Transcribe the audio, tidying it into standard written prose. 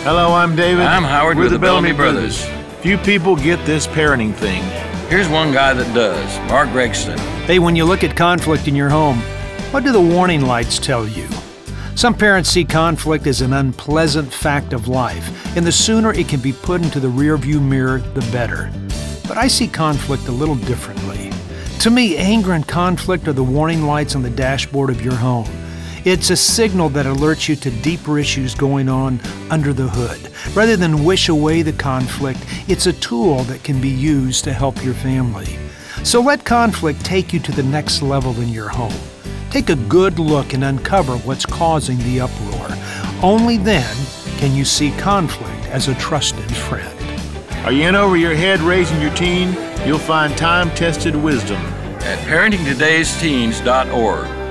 Hello, I'm David. I'm Howard. We're with the Bellamy Brothers. Few people get this parenting thing. Here's one guy that does, Mark Gregston. Hey, when you look at conflict in your home, what do the warning lights tell you? Some parents see conflict as an unpleasant fact of life, and the sooner it can be put into the rearview mirror, the better. But I see conflict a little differently. To me, anger and conflict are the warning lights on the dashboard of your home. It's a signal that alerts you to deeper issues going on under the hood. Rather than wish away the conflict, it's a tool that can be used to help your family. So let conflict take you to the next level in your home. Take a good look and uncover what's causing the uproar. Only then can you see conflict as a trusted friend. Are you in over your head raising your teen? You'll find time-tested wisdom At parentingtodaysteens.org.